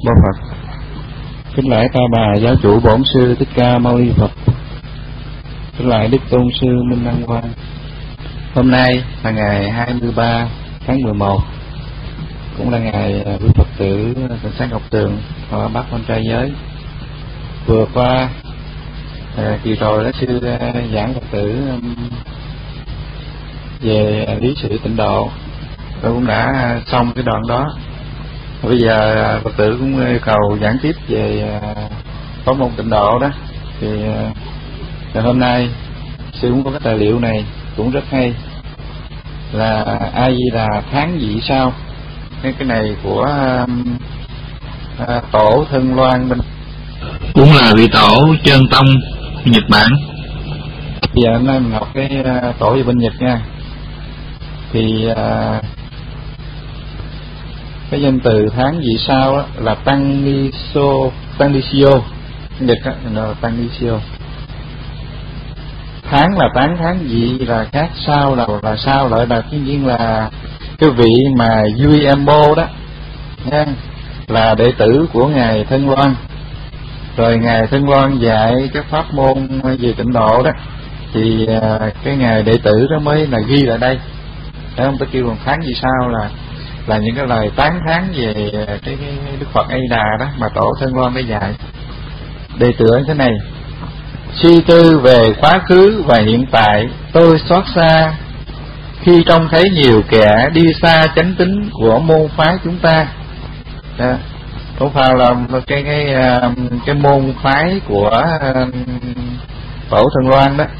Mô Phật. Kính lễ Ta Bà Giáo chủ Bổn sư Thích Ca Mâu Ni Phật. Kính lễ Đức Tôn sư Minh Đăng Quang. Hôm nay là ngày 23 tháng 11, cũng là ngày quý Phật tử Cảnh sát Ngọc Tường ở Bắc Con Trai Giới. Vừa qua kỳ rồi đó sư giảng Phật tử về lý sự tịnh độ, tôi cũng đã xong cái đoạn đó. Bây giờ Phật tử cũng yêu cầu giảng tiếp về pháp môn tịnh độ đó. Thì hôm nay sư cũng có cái tài liệu này cũng rất hay, là A Di Đà tháng vị sao. Cái này của tổ Thân Loan bên, cũng là vị tổ Chân Tông Nhật Bản. Bây giờ hôm nay mình học cái tổ về bên Nhật nha. Thì cái danh từ tháng vị sao đó là Tannisio, Nhật là Tannisio. Tháng là tháng vị là khác, sao là sao, lại là tất nhiên là cái vị mà Yuembo đó nha, là đệ tử của ngài Thân Loan. Rồi ngài Thân Loan dạy các pháp môn về tịnh độ đó, thì cái ngài đệ tử đó mới là ghi lại đây. Đấy, không, ta kêu bằng tháng vì sao là những cái lời tán thán về cái Đức Phật A Di Đà đó mà tổ Thân Loan đã dạy. Đệ tử thế này: suy tư về quá khứ và hiện tại, tôi xót xa khi trông thấy nhiều kẻ đi xa chánh tín của môn phái chúng ta. Không phải là cái môn phái của tổ Thân Loan đó,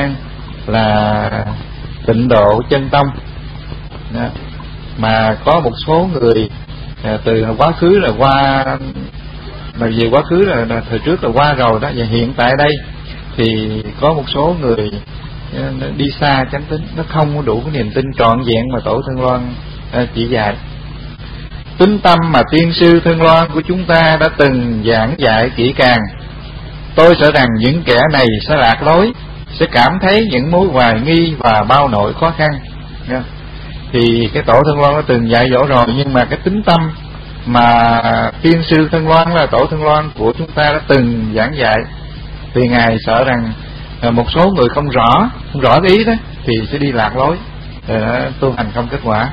là tịnh độ chân tông đó. Mà có một số người từ quá khứ là qua, mà về quá khứ là thời trước là qua rồi đó, và hiện tại đây thì có một số người đi xa chánh tín, nó không có đủ cái niềm tin trọn vẹn mà tổ Thân Loan chỉ dạy. Tín tâm mà tiên sư Thân Loan của chúng ta đã từng giảng dạy kỹ càng, tôi sợ rằng những kẻ này sẽ lạc lối, sẽ cảm thấy những mối hoài nghi và bao nỗi khó khăn. Thì cái tổ Thân Loan đã từng dạy dỗ rồi, nhưng mà cái tín tâm mà tiên sư Thân Loan là tổ Thân Loan của chúng ta đã từng giảng dạy, thì ngài sợ rằng một số người không rõ cái ý đó thì sẽ đi lạc lối, tu hành không kết quả.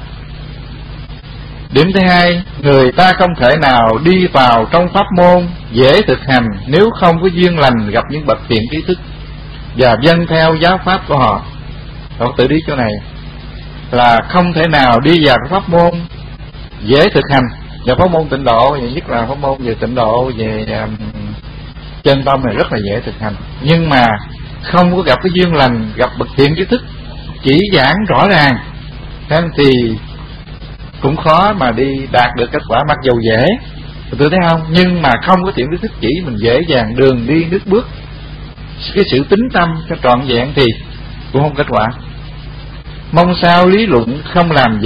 Điểm thứ hai, người ta không thể nào đi vào trong pháp môn dễ thực hành nếu không có duyên lành gặp những bậc thiện trí thức và dâng theo giáo pháp của họ. Phật tử đi chỗ này là không thể nào đi vào pháp môn dễ thực hành, và pháp môn tịnh độ, nhất là pháp môn về tịnh độ về chân tâm này rất là dễ thực hành, nhưng mà không có gặp cái duyên lành, gặp bậc thiện trí thức chỉ giảng rõ ràng thì cũng khó mà đi đạt được kết quả. Mặc dù dễ, tôi thấy không, nhưng mà không có thiện trí thức chỉ mình dễ dàng đường đi nước bước, cái sự tín tâm cho trọn vẹn thì cũng không kết quả. Mong sao lý luận không làm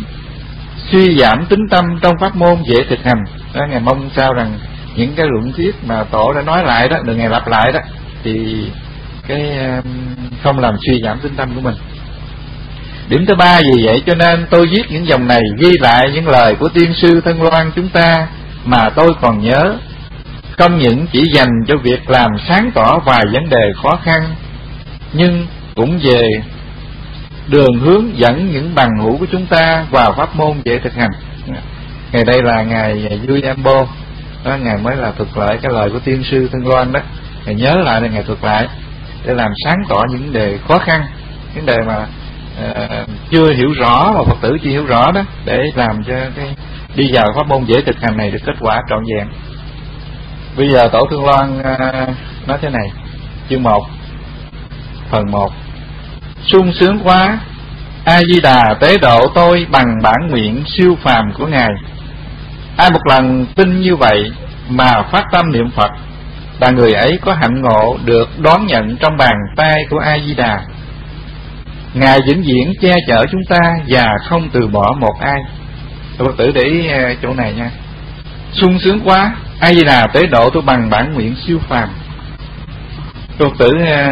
suy giảm tín tâm trong pháp môn dễ thực hành đó. Ngài mong sao rằng những cái luận thuyết mà tổ đã nói lại đó, đừng ngày lặp lại đó, thì cái không làm suy giảm tín tâm của mình. Điểm thứ ba, vì vậy cho nên tôi viết những dòng này ghi lại những lời của tiên sư Thân Loan chúng ta mà tôi còn nhớ, không những chỉ dành cho việc làm sáng tỏ vài vấn đề khó khăn, nhưng cũng về đường hướng dẫn những bằng hữu của chúng ta vào pháp môn dễ thực hành. Ngày đây là ngài Yuembo đó, ngài mới là thuật lại cái lời của tiên sư Thân Loan đó, ngài nhớ lại là ngài thuật lại để làm sáng tỏ những vấn đề khó khăn, vấn đề mà chưa hiểu rõ và Phật tử chưa hiểu rõ đó, để làm cho cái đi vào pháp môn dễ thực hành này được kết quả trọn vẹn. Bây giờ tổ Thân Loan nói thế này, chương 1, phần 1: sung sướng quá, A Di Đà tế độ tôi bằng bản nguyện siêu phàm của ngài. Ai một lần tin như vậy mà phát tâm niệm Phật, là người ấy có hạnh ngộ được đón nhận trong bàn tay của A Di Đà. Ngài vĩnh viễn che chở chúng ta và không từ bỏ một ai. Phật tử để ý chỗ này nha. Sung sướng quá, A Di Đà tế độ tôi bằng bản nguyện siêu phàm. Phật tử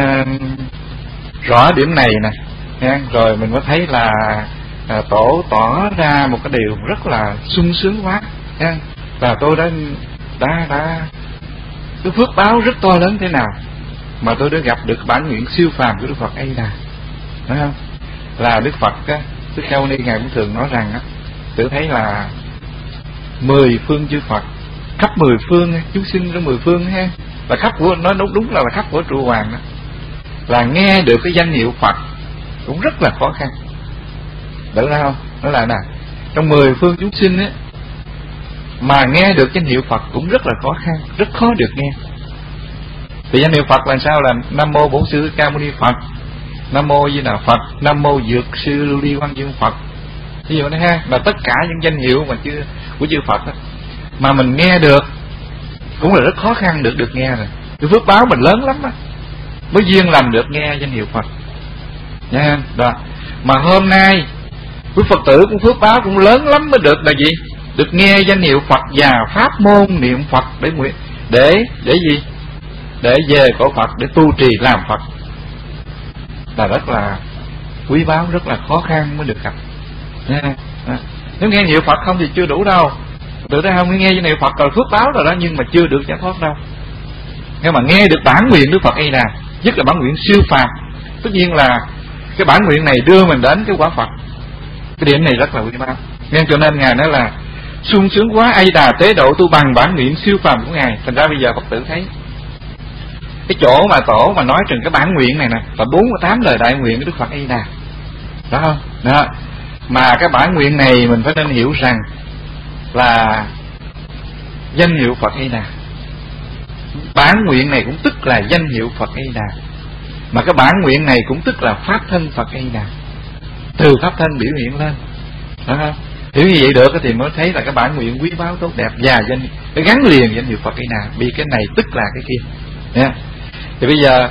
rõ điểm này nè, rồi mình mới thấy là tổ tỏ ra một cái điều rất là sung sướng quá. là tôi đã cái phước báo rất to lớn thế nào mà tôi đã gặp được bản nguyện siêu phàm của Đức Phật A Di Đà, phải không? Là Đức Phật á, Đức Cao Ni ngài cũng thường nói rằng á, tự thấy là 10 phương chư Phật, khắp 10 phương, chúng sinh trong 10 phương ha, là khắp của, nói đúng là khắp của trụ hoàng đó, là nghe được cái danh hiệu Phật cũng rất là khó khăn. Được ra không? Nói lại nè, trong 10 phương chúng sinh á, mà nghe được danh hiệu Phật cũng rất là khó khăn, rất khó được nghe. Thì danh hiệu Phật là sao? Là Nam Mô Bổn Sư Thích Ca Mâu Ni Phật, Nam Mô Di Đà Phật, Nam Mô Dược Sư Lưu Ly Quang Dương Phật. Ví dụ đó ha, là tất cả những danh hiệu mà của chư Phật đó, mà mình nghe được cũng là rất khó khăn được nghe rồi. Cái phước báo mình lớn lắm á, mới duyên lành được nghe danh hiệu Phật nha. Đó. Mà hôm nay quý Phật tử cũng phước báo cũng lớn lắm mới được là gì? Được nghe danh hiệu Phật và pháp môn niệm Phật để nguyện để gì? Để về cõi Phật, để tu trì làm Phật, là rất là quý báu, rất là khó khăn mới được gặp nha. Nếu nghe hiệu Phật không thì chưa đủ đâu. Tự thấy không, nghe danh hiệu Phật rồi phước báo rồi đó, nhưng mà chưa được giải thoát đâu. Nhưng mà nghe được bản nguyện Đức Phật A Di Đà, nhất là bản nguyện siêu phàm, tất nhiên là cái bản nguyện này đưa mình đến cái quả Phật. Cái điểm này rất là quý báu. Nên cho nên ngài nói là sung sướng quá, A Di Đà tế độ tu bằng bản nguyện siêu phàm của ngài. Thành ra bây giờ Phật tử thấy cái chỗ mà tổ mà nói trên cái bản nguyện này nè là 48 lời đại nguyện của Đức Phật A Di Đà, đó không? Đó. Mà cái bản nguyện này mình phải nên hiểu rằng là danh hiệu Phật A Di Đà. Bản nguyện này cũng tức là danh hiệu Phật A Di Đà, mà cái bản nguyện này cũng tức là pháp thân Phật A Di Đà, từ pháp thân biểu hiện lên, đó không? Hiểu như vậy được thì mới thấy là cái bản nguyện quý báu tốt đẹp và cái gắn liền danh hiệu Phật A Di Đà. Vì cái này tức là cái kia nha. Thì bây giờ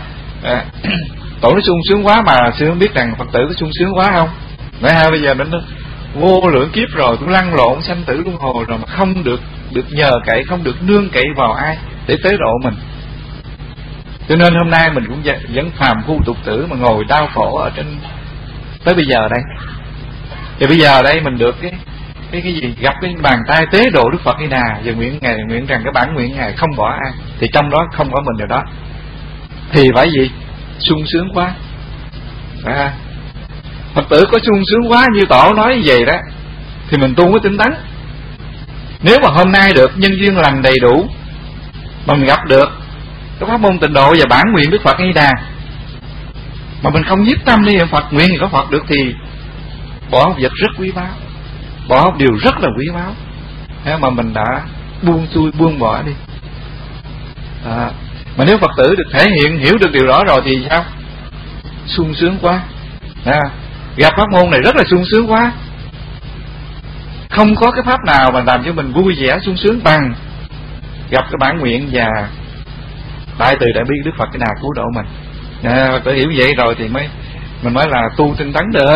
tổ nó sung sướng quá, mà sư không biết rằng Phật tử có sung sướng quá không? Vậy ha, bây giờ nó vô lượng kiếp rồi cũng lăn lộn sanh tử luân hồi rồi mà không được nhờ cậy, không được nương cậy vào ai để tế độ mình. Cho nên hôm nay mình cũng vẫn phàm phu tục tử mà ngồi đau khổ ở trên tới bây giờ đây. Thì bây giờ đây mình được cái gì, gặp cái bàn tay tế độ Đức Phật A Di Đà, và nguyện rằng cái bản nguyện ngài không bỏ ai, thì trong đó không có mình rồi đó, thì phải gì? Sung sướng quá. Phật tử có sung sướng quá như tổ nói như vậy đó thì mình tu mới tinh tấn. Nếu mà hôm nay được nhân duyên lành đầy đủ mà mình gặp được cái pháp môn tịnh độ và bản nguyện Đức Phật A Di Đà, mà mình không nhiếp tâm đi Phật nguyện thì có Phật được, thì bỏ học vật rất quý báu, bỏ học điều rất là quý báu mà mình đã buông xuôi, buông bỏ đi. Mà nếu Phật tử được thể hiện hiểu được điều đó rồi thì sao? Sung sướng quá. Gặp pháp môn này rất là sung sướng quá. Không có cái pháp nào mà làm cho mình vui vẻ sung sướng bằng gặp cái bản nguyện và đại từ đại bi Đức Phật cái nào cứu độ mình. Phật tử hiểu vậy rồi thì mình mới là tu tinh tấn được.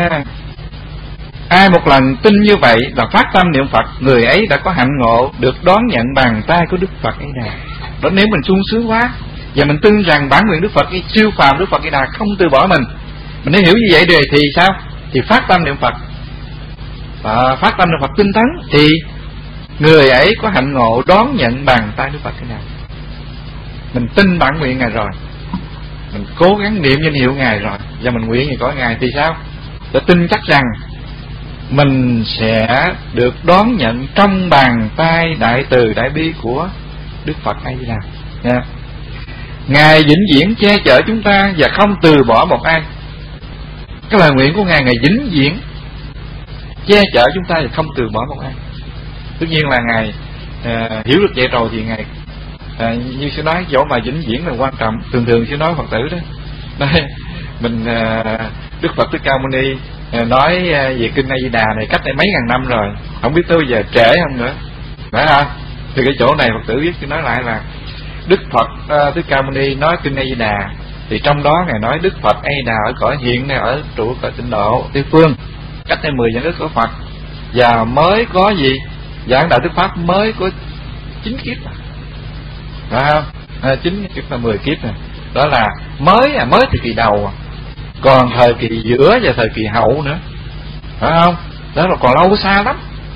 Ai một lần tin như vậy là phát tâm niệm Phật, người ấy đã có hạnh ngộ được đón nhận bàn tay của Đức Phật ấy nè. Đó, nếu mình sung sướng quá và mình tin rằng bản nguyện Đức Phật siêu phàm Đức Phật ấy là không từ bỏ mình nếu hiểu như vậy rồi thì sao? Thì phát tâm niệm Phật, phát tâm niệm Phật tinh tấn, thì người ấy có hạnh ngộ đón nhận bàn tay Đức Phật ấy nào. Mình tin bản nguyện ngài rồi, mình cố gắng niệm danh hiệu ngài rồi, và mình nguyện gì có ngài thì sao? Để tin chắc rằng mình sẽ được đón nhận trong bàn tay đại từ đại bi của Đức Phật A Di Đà nha. Ngài vĩnh viễn che chở chúng ta và không từ bỏ một ai. Cái lời nguyện của ngài vĩnh viễn che chở chúng ta và không từ bỏ một ai. Tất nhiên là ngài hiểu được vậy rồi thì ngài như sư nói chỗ mà vĩnh viễn là quan trọng. Thường sư nói Phật tử đó, mình Đức Phật Thích Ca Mâu Ni nói về kinh A Di Đà này cách đây mấy ngàn năm rồi, không biết tới bây giờ trễ không nữa, phải không? Thì cái chỗ này Phật tử biết, tôi nói lại là Đức Phật Thích Ca Mâu Ni nói kinh A Di Đà, thì trong đó ngài nói Đức Phật A Di Đà ở cõi hiện này, ở trụ cõi tịnh độ tây phương, cách đây 10 vạn ức của Phật, và mới có gì giảng đạo thuyết pháp mới có 9 kiếp, phải không? 9 kiếp là 10 kiếp này, đó là mới thời kỳ đầu, còn thời kỳ giữa và thời kỳ hậu nữa, phải không? Đó là còn lâu xa lắm.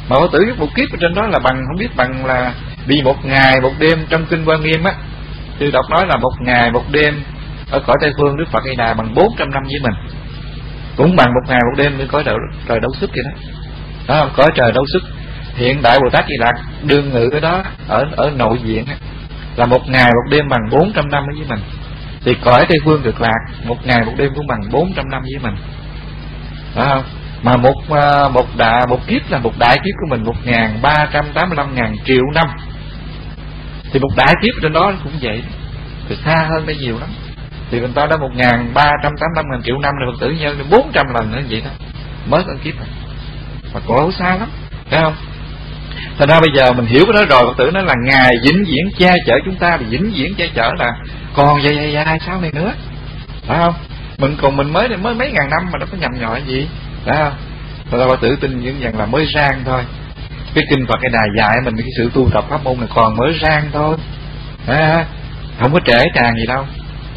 Mà Phật tử viết một kiếp ở trên đó là bằng, không biết bằng là vì một ngày một đêm. Trong kinh Quan Nghiêm á, Sư đọc nói là một ngày một đêm ở cõi Tây Phương Đức Phật A Di Đà bằng 400 năm với mình, cũng bằng một ngày một đêm với cõi trời Đấu Sức vậy đó. Đó không? Cõi trời Đấu Sức hiện Đại Bồ Tát Di Lặc đương ngự ở đó, ở nội viện á, là một ngày một đêm bằng 400 năm với mình. Thì cõi Tây Phương Cực Lạc một ngày một đêm cũng bằng 400 năm với mình. Đó không? Mà một kiếp là một đại kiếp của mình 1.385.000 triệu năm. Thì một đại kiếp trên đó cũng vậy, thì xa hơn đây nhiều lắm. Thì người ta đã 1.385.000 triệu năm rồi, Phật tử nhân đến 400 lần nữa vậy đó, mới có kiếp này. Mà còn xa lắm, thấy không? Thành ra bây giờ mình hiểu cái đó rồi, Phật tử nói là Ngài vĩnh viễn che chở chúng ta, thì vĩnh viễn che chở là còn dài sau này nữa, phải không? Mình mới mấy ngàn năm mà nó có nhầm nhọ gì, phải không? Thật ra Phật tử tin những rằng là mới rang thôi. Cái kinh Phật cái đà dạy mình cái sự tu tập pháp môn này còn mới rang thôi, không có trễ tràn gì đâu.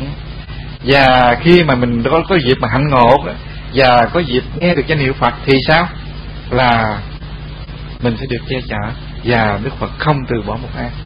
Và khi mà mình có dịp mà hạnh ngộ và có dịp nghe được danh hiệu Phật thì sao? Là mình sẽ được che chở, và Đức Phật không từ bỏ một ai.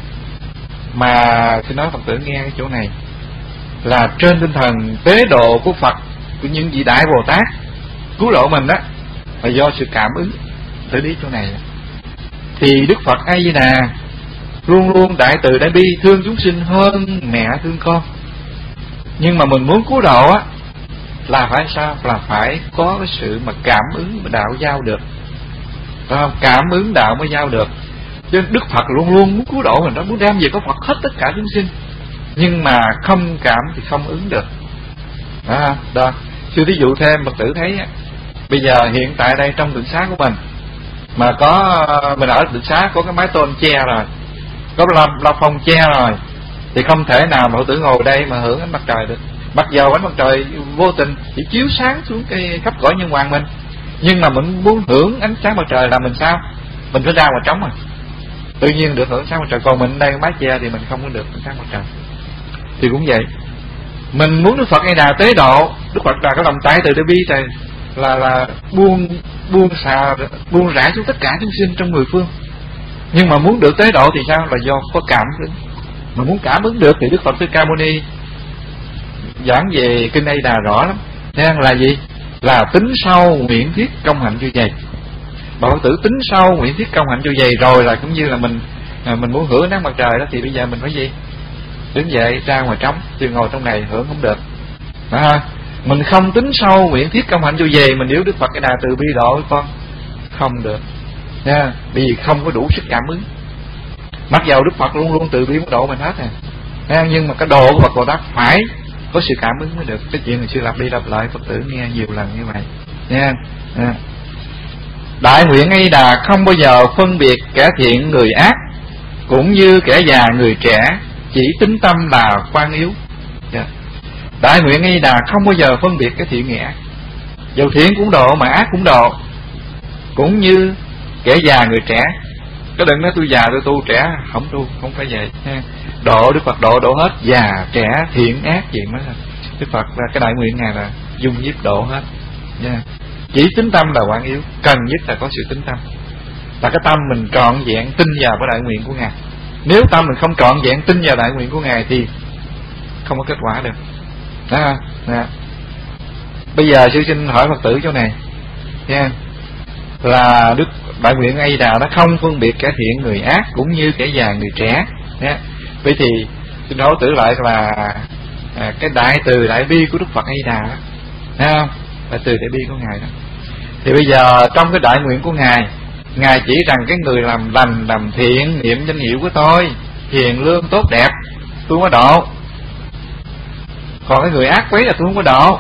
Mà tôi nói Phật tử nghe cái chỗ này là trên tinh thần tế độ của Phật, của những vị Đại Bồ Tát cứu độ mình đó, là do sự cảm ứng. Tới đi chỗ này thì Đức Phật A Di Đà luôn luôn đại từ đại bi, thương chúng sinh hơn mẹ thương con. Nhưng mà mình muốn cứu độ á là phải sao? Là phải có cái sự mà cảm ứng đạo giao được, không? Cảm ứng đạo mới giao được. Cho nên Đức Phật luôn luôn muốn cứu độ mình đó, muốn đem về có Phật hết tất cả chúng sinh. Nhưng mà không cảm thì không ứng được. Đó. Sư thí dụ thêm, Phật tử thấy bây giờ hiện tại đây trong đường xá của mình mà mình ở đường xá có cái mái tôn che rồi, có la phong che rồi, thì không thể nào mà Phật tử ngồi đây mà hưởng ánh mặt trời được. Mặc dầu ánh mặt trời vô tình chỉ chiếu sáng xuống cái khắp cõi nhân hoàng mình, nhưng mà mình muốn hưởng ánh sáng mặt trời là mình sao? Mình phải ra ngoài trống à. Tự nhiên được hưởng sáng mặt trời, còn mình đây mái che thì mình không có được ánh sáng mặt trời. Thì cũng vậy, mình muốn Đức Phật A Di Đà tế độ, Đức Phật là cái lòng đại từ đại bi thì là buông rải xuống tất cả chúng sinh trong mười phương. Nhưng mà muốn được tế độ thì sao? Là do có cảm ứng. Mà muốn cảm ứng được thì Đức Phật Thích Ca Mâu Ni giảng về kinh A Di Đà rõ lắm. Nên là gì? Là tính sâu nguyện thiết công hạnh cho dày. Bà Phật tử tính sâu nguyện thiết công hạnh cho dày rồi là cũng như là mình muốn hưởng nắng mặt trời đó, thì bây giờ mình phải gì? Đứng dậy ra ngoài trống, chứ ngồi trong này hưởng không được. Mình không tính sâu nguyện thiết công hạnh cho dày, mình nếu Đức Phật cái đà từ bi độ với con không được nha, vì không có đủ sức cảm ứng. Mặc dầu Đức Phật luôn luôn từ bi muốn độ mình hết nhưng mà cái độ của Phật Bồ Tát phải có sự cảm ứng mới được. Cái chuyện này sư lặp đi lặp lại Phật tử nghe nhiều lần như vậy nha. Đại nguyện A Di Đà không bao giờ phân biệt kẻ thiện người ác, cũng như kẻ già người trẻ, chỉ tính tâm là quan yếu. Đại nguyện A Di Đà không bao giờ phân biệt cái thiện người ác, dầu thiện cũng độ mà ác cũng độ, cũng như kẻ già người trẻ. Cái đừng nói tôi già tôi tu, trẻ không tu, không phải vậy ha. Độ Đức Phật độ hết, già trẻ thiện ác gì mới Đức Phật là cái đại nguyện Ngài là dung nhiếp độ hết nha. Chỉ tính tâm là quan yếu, cần nhất là có sự tính tâm, là cái tâm mình trọn vẹn tin vào cái đại nguyện của Ngài. Nếu tâm mình không trọn vẹn tin vào đại nguyện của Ngài thì không có kết quả được. Đó. Bây giờ sư xin hỏi Phật tử chỗ này nha, là Đức đại nguyện A Di Đà nó không phân biệt kẻ thiện người ác, cũng như kẻ già người trẻ nha. Vậy thì xin hỏi tử lại là cái đại từ đại bi của Đức Phật A Di Đà đó, thấy không? Đại từ đại bi của Ngài đó. Thì bây giờ trong cái đại nguyện của Ngài chỉ rằng cái người làm lành làm thiện niệm danh hiệu của tôi, hiền lương tốt đẹp, tôi có độ. Còn cái người ác quấy là tôi không có độ.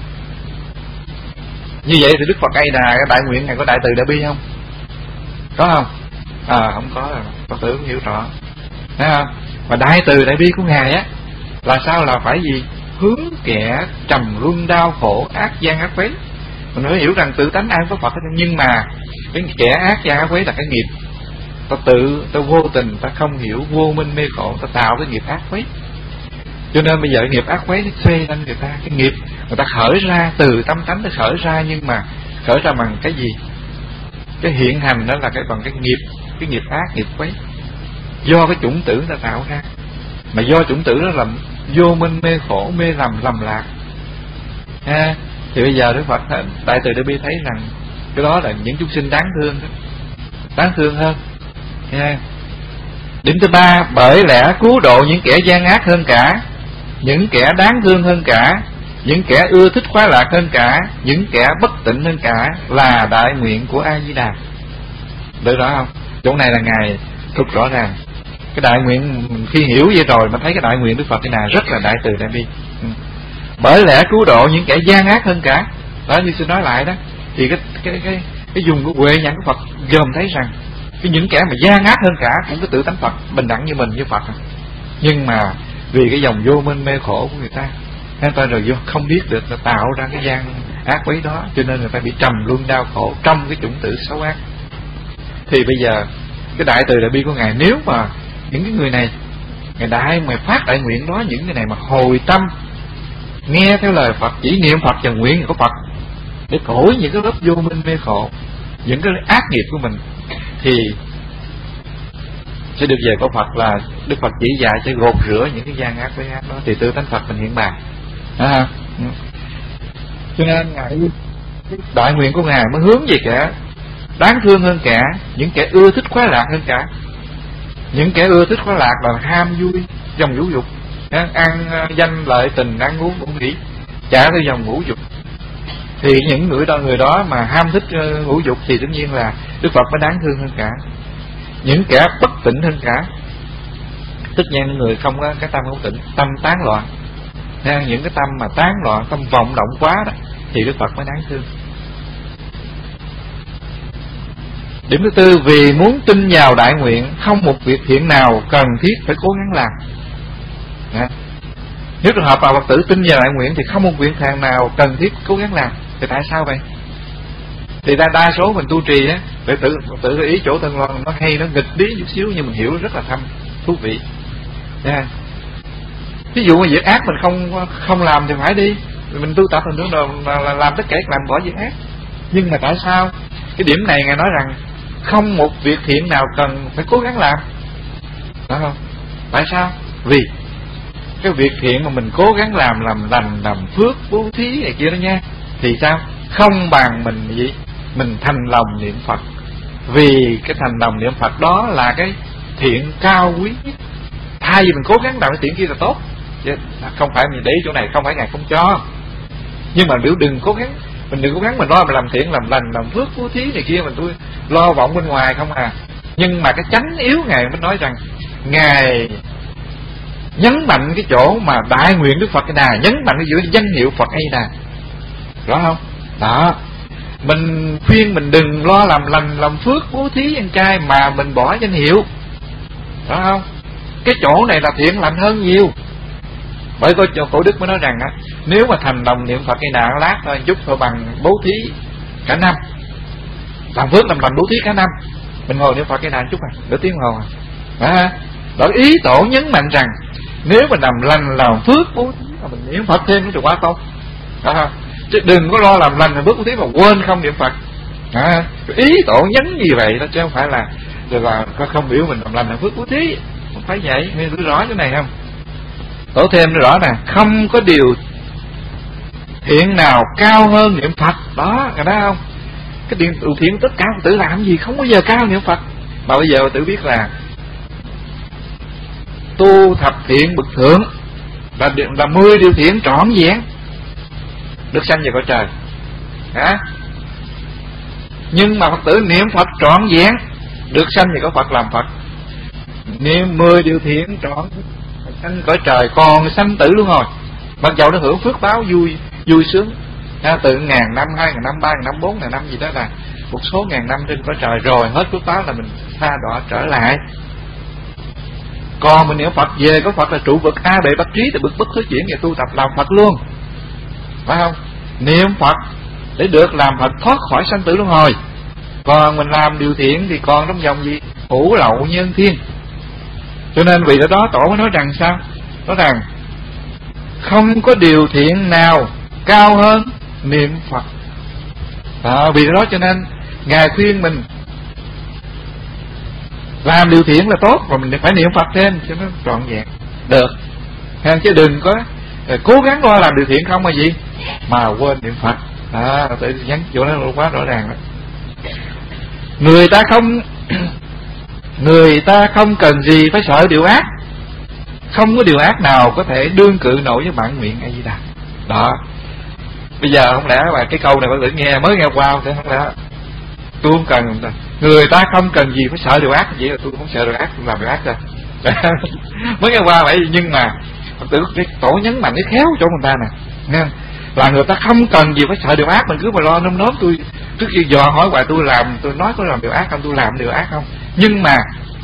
Như vậy thì Đức Phật A Di Đà cái đại nguyện Ngài có đại từ đại bi không? Có không? Không có rồi. Phật tử cũng hiểu rõ, thấy không? Và đại từ đại bi của Ngài á là sao? Là phải gì? Hướng kẻ trầm luân đau khổ ác gian ác quấy. Mình phải hiểu rằng tự tánh ai có Phật hết, nhưng mà cái kẻ ác gian ác quấy là cái nghiệp. Ta vô tình, ta không hiểu, vô minh mê khổ, ta tạo cái nghiệp ác quấy. Cho nên bây giờ cái nghiệp ác quấy nó thuê lên người ta. Cái nghiệp người ta khởi ra từ tâm tánh, ta khởi ra, nhưng mà khởi ra bằng cái gì? cái hiện hành đó là cái bằng cái nghiệp ác, nghiệp quấy, do cái chủng tử ta tạo ra. Mà do chủng tử đó là vô minh, mê khổ, mê lầm lạc ha. Thì bây giờ Đức Phật Đại Từ Đại Bi thấy rằng cái đó là những chúng sinh đáng thương đó, đáng thương hơn ha. Điểm thứ ba, bởi lẽ cứu độ những kẻ gian ác hơn cả, những kẻ đáng thương hơn cả, những kẻ ưa thích khoái lạc hơn cả, những kẻ bất tịnh hơn cả là đại nguyện của A Di Đà. Được rõ không? Chỗ này là Ngài thực rõ ràng. Cái đại nguyện khi hiểu vậy rồi mà thấy cái đại nguyện Đức Phật thế nào rất là đại từ đại bi. Bởi lẽ cứu độ những kẻ gian ác hơn cả. Đó, như xin nói lại đó, thì cái dùng của Huệ Nhãn của Phật gồm thấy rằng cái những kẻ mà gian ác hơn cả cũng có tự tánh Phật, bình đẳng như mình như Phật, nhưng mà vì cái dòng vô minh mê khổ của người ta rồi vô không biết được là tạo ra cái gian ác quấy đó, cho nên người ta bị trầm luân đau khổ trong cái chủng tử xấu ác. Thì bây giờ cái đại từ đại bi của Ngài, nếu mà những cái người này Ngài mà phát đại nguyện đó, những người này mà hồi tâm nghe theo lời Phật, chỉ niệm Phật và nguyện của Phật để khỏi những cái lớp vô minh mê khổ, những cái ác nghiệp của mình, thì sẽ được về có Phật, là Đức Phật chỉ dạy sẽ gột rửa những cái gian ác với ác đó, thì tự tánh Phật mình hiện bàn. Cho nên Ngài đại nguyện của Ngài mới hướng về kẻ đáng thương hơn cả, những kẻ ưa thích khoái lạc hơn cả. Những kẻ ưa thích khoái lạc là ham vui dòng ngũ dục, ăn danh lợi tình, ăn uống cũng nghĩ trả theo dòng ngũ dục. Thì những người đó mà ham thích ngũ dục thì tất nhiên là Đức Phật mới đáng thương hơn cả. Những kẻ bất tịnh hơn cả, tức nhiên người không có cái tâm không tịnh, tâm tán loạn, những cái tâm mà tán loạn, tâm vọng động quá đó, thì Đức Phật mới đáng thương. Điểm thứ tư, vì muốn tin vào đại nguyện, không một việc thiện nào cần thiết phải cố gắng làm. Nếu trường hợp mà Phật tử tin vào đại nguyện thì không một việc thiện nào cần thiết cố gắng làm. Thì tại sao vậy? Thì đa số mình tu trì á, để tự ý chỗ Tân Loan nó hay, nó nghịch lý chút xíu nhưng mình hiểu rất là thâm, thú vị. Ví dụ mà việc ác mình không làm thì phải đi, mình tu tập mình nữa là làm tất cả làm bỏ việc ác. Nhưng mà tại sao cái điểm này Ngài nói rằng không một việc thiện nào cần phải cố gắng làm, phải không? Tại sao? Vì cái việc thiện mà mình cố gắng làm lành, làm phước, bố thí này kia đó nha, thì sao? Không bằng mình gì? Mình thành lòng niệm Phật. Vì cái thành lòng niệm Phật đó là cái thiện cao quý nhất. Thay vì mình cố gắng làm cái thiện kia là tốt, chứ không phải mình để chỗ này không phải Ngài không cho. Nhưng mà đừng cố gắng, mình đừng cố gắng mình lo mình làm thiện, làm lành, làm phước, bố thí này kia, mình lo vọng bên ngoài không à. Nhưng mà cái chánh yếu Ngài mới nói rằng Ngài nhấn mạnh cái chỗ mà đại nguyện Đức Phật cái Đà, nhấn mạnh cái giữa danh hiệu Phật A Di Đà, rõ không? Đó, mình khuyên mình đừng lo làm lành, làm phước, bố thí, ăn chay mà mình bỏ danh hiệu, rõ không? Cái chỗ này là thiện lành hơn nhiều. Bởi Cổ Đức mới nói rằng á, nếu mà thành đồng niệm Phật cái Đà lát thôi, chút thôi bằng bố thí cả năm, làm phước làm lành bố thí cả năm. Mình ngồi niệm Phật cái Đà chút nửa tiếng hồ đó, ý tổ nhấn mạnh rằng nếu mà làm lành làm phước bố thí mà mình niệm Phật thêm nó quá tốt, chứ đừng có lo làm lành làm phước bố thí mà quên không niệm Phật. Ý tổ nhấn như vậy đó, chứ không phải là không biểu mình làm lành làm phước bố thí, không phải vậy. Nghe rõ cái này không? Tổ thêm rõ nè, không có điều thiện nào cao hơn niệm Phật đó, nghe thấy không? Cái điều thiện tất cả tự làm gì không bao giờ cao niệm Phật. Mà bây giờ tự biết là tu thập thiện bậc thượng là 10 điều thiện trọn vẹn được sanh về cõi trời. Nhưng mà Phật tử niệm Phật trọn vẹn được sanh về cõi Phật làm Phật. Niệm 10 điều thiện trọn sanh cõi trời, còn sanh tử luôn rồi. Mặc dầu nó hưởng phước báo vui sướng từ 1000 năm, 2000 năm, 3000 năm, 4000 năm gì đó, là một số ngàn năm trên cõi trời rồi hết phước báo là mình tha đọa trở lại. Còn mình niệm Phật về có Phật là trụ vực A Bệ Bát Trí, từ bực bất thứ chuyển và tu tập làm Phật luôn, phải không? Niệm Phật để được làm Phật thoát khỏi sanh tử luân hồi. Còn mình làm điều thiện thì còn trong vòng gì? Hữu lậu nhân thiên. Cho nên vì đó Tổ mới nói rằng sao? Nói rằng không có điều thiện nào cao hơn niệm Phật. Vì đó cho nên Ngài khuyên mình Làm điều thiện là tốt, mà mình phải niệm Phật thêm cho nó trọn vẹn được. Chứ đừng có cố gắng lo làm điều thiện không mà gì mà quên niệm Phật. Tự nhắn chỗ đó quá rõ ràng đó. Người ta không cần gì phải sợ điều ác. Không có điều ác nào có thể đương cự nổi với bản nguyện A Di Đà. Đó. Bây giờ không lẽ mà cái câu này bạn tự nghe mới nghe qua thế, không lẽ tôi không cần, người ta không cần gì phải sợ điều ác, vậy là tôi cũng không sợ điều ác, tôi làm điều ác rồi. Mới nghe qua vậy, nhưng mà Phật tử cái tổ nhấn mạnh cái khéo chỗ người ta nè, nghe không? Là người ta không cần gì phải sợ điều ác, mình cứ mà lo nôm nóm tôi trước khi dò hỏi hoài tôi nói có làm điều ác không, tôi làm điều ác không. Nhưng mà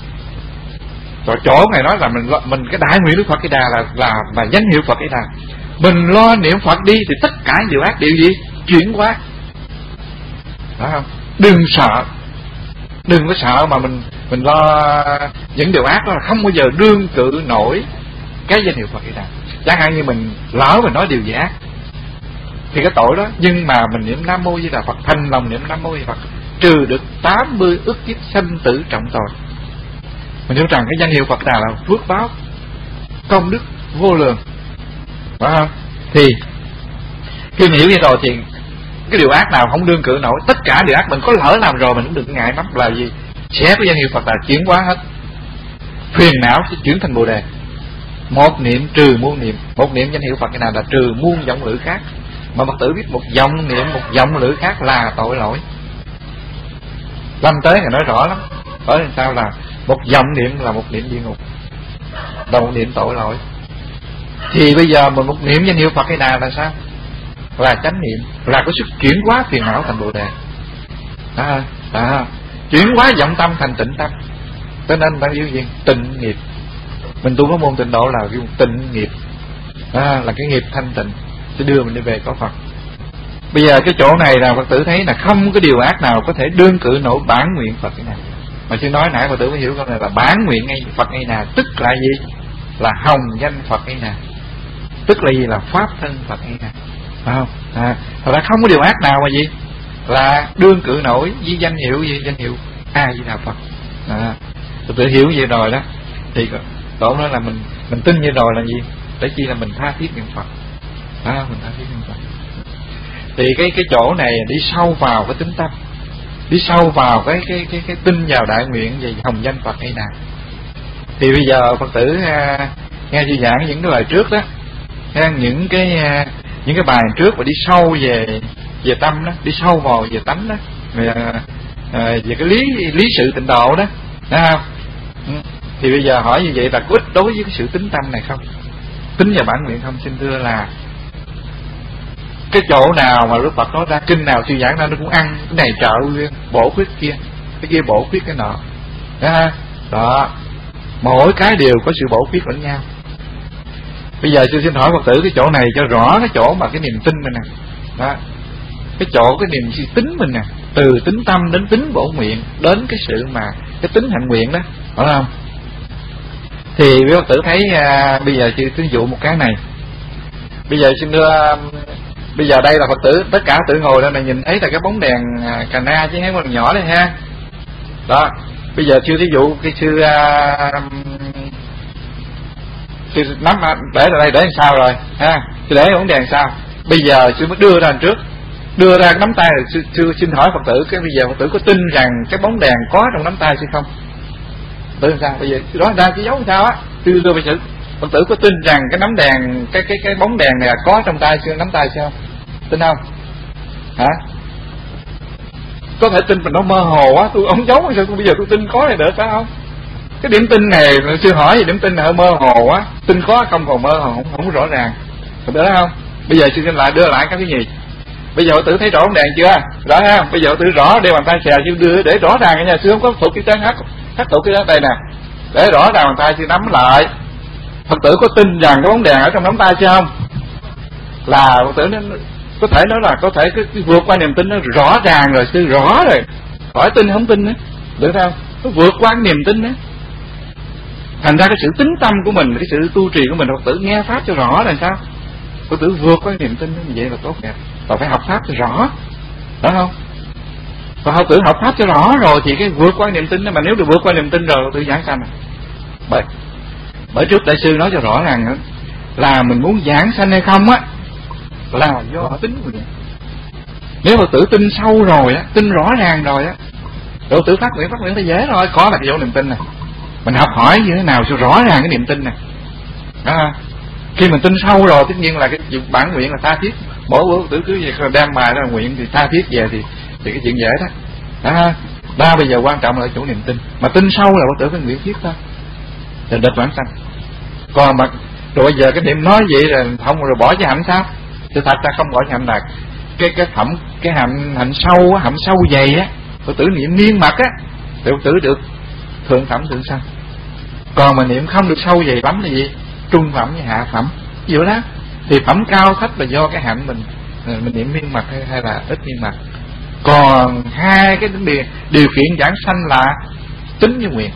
chỗ này nói là mình cái đại nguyện Đức Phật Di Đà là danh hiệu Phật Di Đà. Mình lo niệm Phật đi thì tất cả điều ác điều gì chuyển qua, phải không? Đừng sợ, đừng có sợ mà mình lo những điều ác đó là không bao giờ đương cự nổi cái danh hiệu Phật Di Đà. Chẳng hạn như mình lỡ mình nói điều gì ác thì cái tội đó, nhưng mà mình niệm Nam Mô Di Đà Phật, thành lòng niệm Nam Mô Di Đà Phật, trừ được 80 ức kiếp sanh tử trọng tội. Mình hiểu rằng cái danh hiệu Phật Đà là phước báo công đức vô lượng, phải không? Thì khi mình hiểu như rồi thì cái điều ác nào không đương cự nổi. Tất cả điều ác mình có lỡ làm rồi mình cũng đừng ngại lắm, là gì sẽ có danh hiệu Phật Đà chuyển hóa hết. Phiền não sẽ chuyển thành Bồ Đề. Một niệm trừ muôn niệm. Một niệm danh hiệu Phật nào là trừ muôn vọng lữ khác. Mà Phật tử biết một vọng niệm, một vọng lữ khác là tội lỗi. Lâm Tế Ngài nói rõ lắm. Ở làm sao là một vọng niệm là một niệm địa ngục, là một niệm tội lỗi. Thì bây giờ mình một niệm danh hiệu Phật nào là sao? Là chánh niệm, là có sức chuyển hóa phiền não thành Bồ Đề. Chuyển hóa vọng tâm thành tịnh tâm. Cho nên ta yêu gì? Tịnh nghiệp. Mình tu có môn tịnh độ là cái tịnh nghiệp, là cái nghiệp thanh tịnh sẽ đưa mình đi về có Phật. Bây giờ cái chỗ này là Phật tử thấy là không có điều ác nào có thể đương cự nổi bản nguyện Phật cái này. Mà sư nói nãy Phật tử mới hiểu câu này là bản nguyện ngay Phật ngay nào, tức là gì? Là hồng danh Phật ngay nào, tức là gì? Là pháp thân Phật ngay nào, phải không? Thật ra không có điều ác nào mà gì là đương cự nổi với danh hiệu gì? Danh hiệu A Di Đà Phật. Phật tử hiểu vậy rồi đó thì tổ nói là mình tin như rồi là gì? Để chi là mình tha thiết niệm Phật. Mình tha thiết niệm Phật. Thì cái chỗ này đi sâu vào cái tính tâm, đi sâu vào cái tin vào đại nguyện về hồng danh Phật hay nào. Thì bây giờ Phật tử nghe sư giảng những cái bài trước đó, những cái bài trước mà đi sâu về tâm đó, đi sâu vào về tánh đó, về cái lý sự tịnh độ đó, thấy không? Thì bây giờ hỏi như vậy là có ích đối với cái sự tính tâm này không? Tính vào bản nguyện không? Xin thưa là cái chỗ nào mà Đức Phật nói ra, kinh nào sư giảng ra nó cũng ăn cái này trợ bổ khuyết kia, cái kia bổ khuyết cái nọ. Đó, mỗi cái đều có sự bổ khuyết lẫn nhau. Bây giờ sư xin hỏi Phật tử cái chỗ này cho rõ cái chỗ mà cái niềm tin mình nè. Đó, cái chỗ cái niềm suy tính mình nè, từ tính tâm đến tính bổ nguyện, đến cái sự mà cái tính hạnh nguyện đó, phải không? Thì quý Phật tử thấy bây giờ sư ví dụ một cái này. Bây giờ xin đưa, bây giờ đây là Phật tử, tất cả Phật tử ngồi đây này nhìn thấy là cái bóng đèn cà na chứ thấy con nhỏ đây ha. Đó, bây giờ sư thí dụ cái sư nắm để ra đây để làm sao rồi ha, sư để bóng đèn sao. Bây giờ sư mới đưa ra trước, đưa ra cái nắm tay rồi sư xin hỏi Phật tử, cái bây giờ Phật tử có tin rằng cái bóng đèn có trong nắm tay sư không? Tự làm sao? Bây giờ sư nói ra cái dấu làm sao á, sư đưa về sự Phật tử có tin rằng cái nắm đèn, cái bóng đèn này là có trong tay sư, nắm tay sư không? Tin không? Hả? Có thể tin mà nó mơ hồ quá, tôi ống giấu sao bây giờ tôi tin có này được phải không? Cái điểm tin này sư hỏi gì điểm tin này mơ hồ quá, tin có không còn mơ hồ, không rõ ràng, được không? Bây giờ sư xin lại đưa lại cái gì? Bây giờ Phật tử thấy rõ bóng đèn chưa? Rõ ha? Bây giờ Phật tử rõ đeo bàn tay xè sư đưa để rõ ràng cái nhà sư không có thuộc cái tên hát tụ cái đây nè, để rõ ràng bàn tay sư nắm lại. Phật tử có tin rằng cái bóng đèn ở trong nắm tay chưa không? Là Phật tử có thể nói là có thể cái vượt qua niềm tin nó rõ ràng rồi, sư rõ rồi, hỏi tin không tin nữa, được không? Nó vượt qua cái niềm tin đó. Thành ra cái sự tính tâm của mình, cái sự tu trì của mình, Phật tử nghe pháp cho rõ là sao? Phật tử vượt qua cái niềm tin đó, như vậy là tốt đẹp. Và phải học pháp cho rõ, phải không? Còn Phật tử học pháp cho rõ rồi thì cái vượt qua niềm tin đó, mà nếu được vượt qua niềm tin rồi Phật tử giảng sanh rồi. Bởi trước đại sư nói cho rõ ràng đó, là mình muốn giảng sanh hay không á là do tính của mình. Nếu Phật tử tin sâu rồi á, tin rõ ràng rồi á, Phật tử phát nguyện thì dễ rồi, có là cái dấu niềm tin này. Mình học hỏi như thế nào cho rõ ràng cái niềm tin này. Đó. Khi mình tin sâu rồi tất nhiên là cái bản nguyện là tha thiết. Mỗi bữa Phật tử cứ việc đem bài ra nguyện thì tha thiết về thì cái chuyện dễ đó. Đó bây giờ quan trọng là chỗ niềm tin. Mà tin sâu là Phật tử phải nguyện thiết thôi. Thì địch vãng sanh. Còn mà rồi bây giờ cái niệm nói vậy là không rồi bỏ cái hạnh sao? Thì thật ra không bỏ cái hạnh là cái hạnh sâu á, hạnh sâu dày á, Phật tử niệm niên mật á, thì Phật tử được thượng phẩm thượng sanh. Còn mà niệm không được sâu dày lắm là gì? Trung phẩm với hạ phẩm. Ví dụ đó thì phẩm cao thấp là do cái hạnh mình niệm miên mật hay là ít miên mật. Còn hai cái điều kiện giảng sanh là tính với nguyện.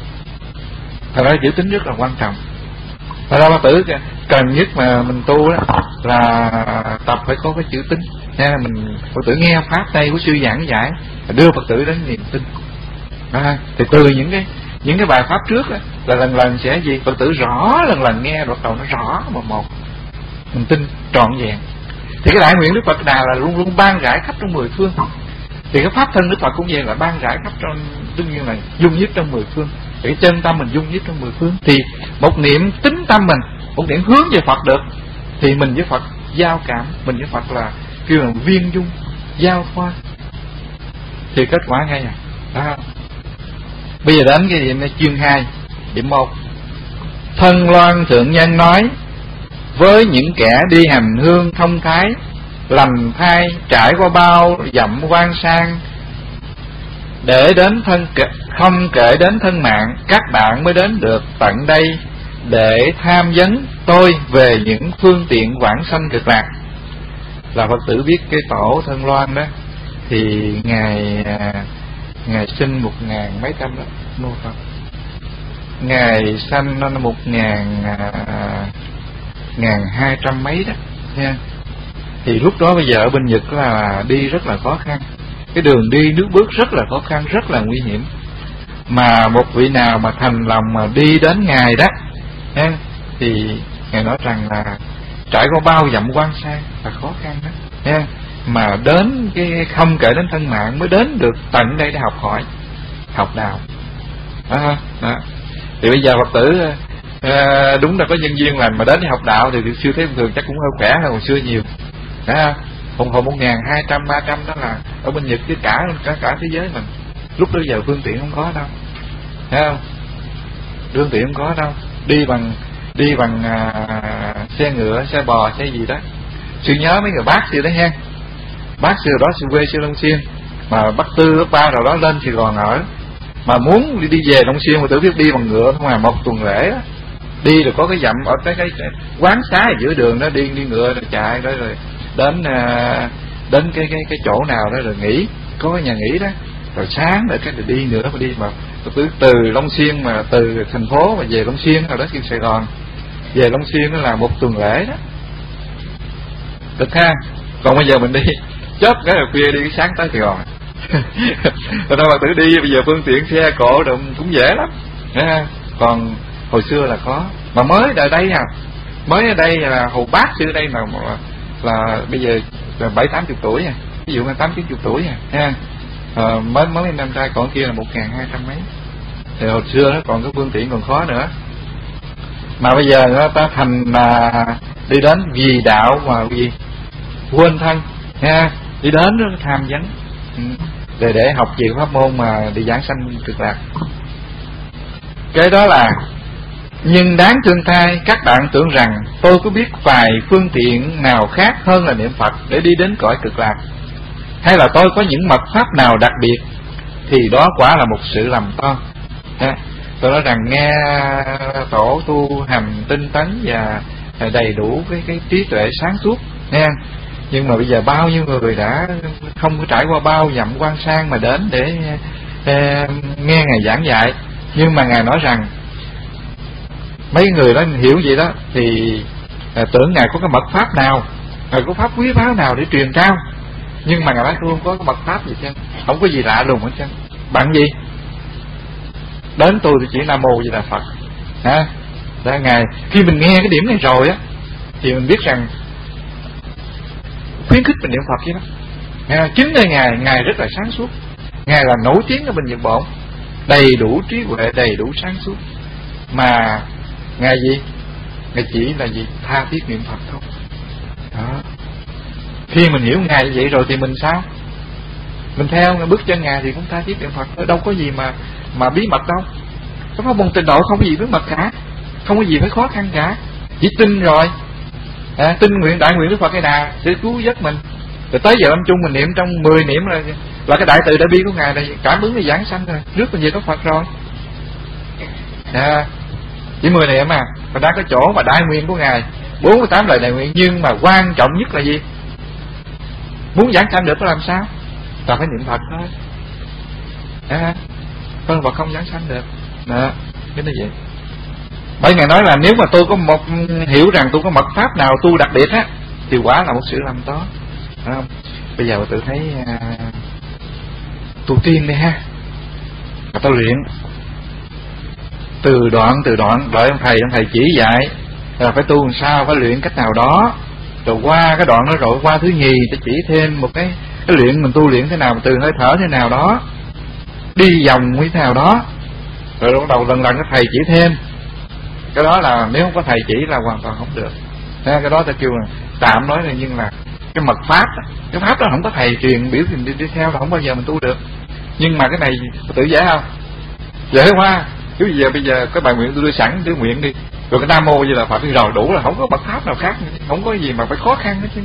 Thật ra chữ tính rất là quan trọng. Thật ra Phật tử cần nhất mà mình tu đó là tập phải có cái chữ tính. Nha, mình Phật tử nghe pháp đây của sư giảng giải đưa Phật tử đến niềm tin. Thì từ những cái bài pháp trước đó, là lần sẽ gì? Phật tử rõ lần nghe bắt đầu nó rõ một mình tin trọn vẹn. Thì cái đại nguyện Đức Phật Đà là luôn luôn ban rải khắp trong 10 phương. Thì cái pháp thân Đức Phật cũng vậy, là ban rải khắp trong, đương nhiên là dung nhiếp trong 10 phương. Thì cái chân tâm mình dung nhiếp trong 10 phương. Thì một niệm tính tâm mình, một niệm hướng về Phật được, thì mình với Phật giao cảm, mình với Phật là kêu là viên dung, giao thoa, thì kết quả ngay à. Đó. Bây giờ đến cái điểm chương 2, điểm 1. Thân Loan Thượng Nhân nói: với những kẻ đi hành hương thông thái, lành thai, trải qua bao dặm quan sang, để đến không kể đến thân mạng, các bạn mới đến được tận đây để tham vấn tôi về những phương tiện vãng sanh cực lạc. Là Phật tử biết cái tổ Thân Loan đó thì ngày sinh 1000 mấy trăm đó, mô Phật. Ngày sanh nó 1200 mấy đó nha. Thì lúc đó bây giờ ở bên Nhật là đi rất là khó khăn, cái đường đi nước bước rất là khó khăn, rất là nguy hiểm. Mà một vị nào mà thành lòng mà đi đến Ngài đó nha, thì Ngài nói rằng là trải qua bao dặm quan sang là khó khăn đó nha. Mà đến cái không kể đến thân mạng mới đến được tận đây để học hỏi, học đạo đó. Thì bây giờ Phật tử đúng là có nhân duyên lành mà đến để học đạo thì xưa thấy thường chắc cũng hơi khỏe hơn hồi xưa nhiều đó. Hồi 1200, 300 đó là ở bên Nhật, chứ cả thế giới mình lúc đó giờ phương tiện không có đâu, thấy không? Phương tiện không có đâu, đi bằng xe ngựa, xe bò, xe gì đó. Sư nhớ mấy người bác sư đó ha, bác sư đó sư quê sư Long Xuyên, mà bác Tư bác Ba rồi đó lên Sài Gòn ở, mà muốn đi về Long Xuyên mà tự biết đi bằng ngựa không, mà một tuần lễ đó. Đi rồi có cái dặm ở cái quán xá ở giữa đường đó, đi ngựa rồi chạy đó, rồi đến cái chỗ nào đó rồi nghỉ, có cái nhà nghỉ đó, rồi sáng để cái đi nữa mà đi mà từ Long Xuyên, mà từ thành phố mà về Long Xuyên rồi đó, kêu Sài Gòn về Long Xuyên nó là một tuần lễ đó, được ha. Còn bây giờ mình đi chớp cái là khuya đi, cái sáng tới Sài Gòn. Rồi đâu mà tự đi bây giờ phương tiện xe cộ rồi cũng dễ lắm ha. Còn hồi xưa là khó, mà mới ở đây à, mới ở đây là hồi bác xưa đây là bây giờ là 70-80 tuổi à, ví dụ là 80-90 tuổi à ha. Mới năm trai, còn kia là 1200 mấy. Thì hồi xưa nó còn cái phương tiện còn khó nữa, mà bây giờ nó ta thành là đi đến vì đạo mà vì quên thân ha, đi đến đó tham vấn để học về pháp môn mà đi giảng sanh cực lạc. Cái đó là nhưng đáng thương thay, các bạn tưởng rằng tôi có biết vài phương tiện nào khác hơn là niệm Phật để đi đến cõi cực lạc, hay là tôi có những mật pháp nào đặc biệt, thì đó quả là một sự lầm to. Tôi nói rằng nghe tổ tu hành tinh tấn và đầy đủ cái trí tuệ sáng suốt nha. Nhưng mà bây giờ bao nhiêu người đã không có trải qua bao dặm quan sang mà đến để nghe Ngài giảng dạy. Nhưng mà Ngài nói rằng mấy người đó hiểu vậy đó thì tưởng Ngài có cái mật pháp nào, Ngài có pháp quý báu nào để truyền trao, Nhưng mà Ngài nói tôi không có cái mật pháp gì chứ, không có gì lạ lùng hết chứ. Bạn gì? Đến tôi thì chỉ Nam Mô Di Đà Phật. Đó, Ngài khi mình nghe cái điểm này rồi á, thì mình biết rằng khuyến khích mình niệm Phật vậy đó. Chính nơi Ngài rất là sáng suốt. Ngài là nổi tiếng ở bên Nhật Bản, đầy đủ trí huệ, đầy đủ sáng suốt. Mà Ngài gì? Ngài chỉ là gì? Tha thiết niệm Phật thôi. Đó. Khi mình hiểu Ngài như vậy rồi thì mình sao? Mình theo bước chân Ngài thì cũng tha thiết niệm Phật thôi. Đâu có gì mà bí mật đâu. Cái pháp môn tịnh độ không có gì bí mật cả, không có gì phải khó khăn cả. Chỉ tin rồi, tin nguyện đại nguyện Đức Phật Hay Đà để cứu giấc mình. Rồi tới giờ lâm chung mình niệm trong 10 niệm là cái đại từ đại bi của Ngài này, cảm ứng để giảng sanh rồi, rước mình về có Phật rồi. Chỉ 10 niệm mà, còn đã có chỗ mà đại nguyện của Ngài 48 lời đại nguyện. Nhưng mà quan trọng nhất là gì? Muốn giảng sanh được có làm sao? Ta phải niệm Phật thôi. Con Phật không giảng sanh được. Đó, cái như vậy. Bởi Ngài nói là nếu mà tôi có một hiểu rằng tôi có mật pháp nào tu đặc biệt á, thì quả là một sự lầm đó. Bây giờ tôi thấy tu tiên đi ha, và tôi luyện từ đoạn đợi ông thầy chỉ dạy là phải tu làm sao, phải luyện cách nào đó, rồi qua cái đoạn đó rồi qua thứ nhì sẽ chỉ thêm một cái luyện mình tu luyện thế nào, từ hơi thở thế nào đó, đi vòng như thế nào đó, rồi bắt đầu lần cái thầy chỉ thêm. Cái đó là nếu không có thầy chỉ là hoàn toàn không được. Cái đó ta kêu là tạm nói là, nhưng là cái mật pháp đó, cái pháp đó không có thầy truyền biểu thì đi theo là không bao giờ mình tu được. Nhưng mà cái này tự dễ không? Dễ quá. Chứ bây giờ cái bài nguyện tôi đưa sẵn đưa nguyện đi, rồi cái Nam Mô Di Đà Phật đi rồi đủ, là không có mật pháp nào khác, không có gì mà phải khó khăn hết chứ.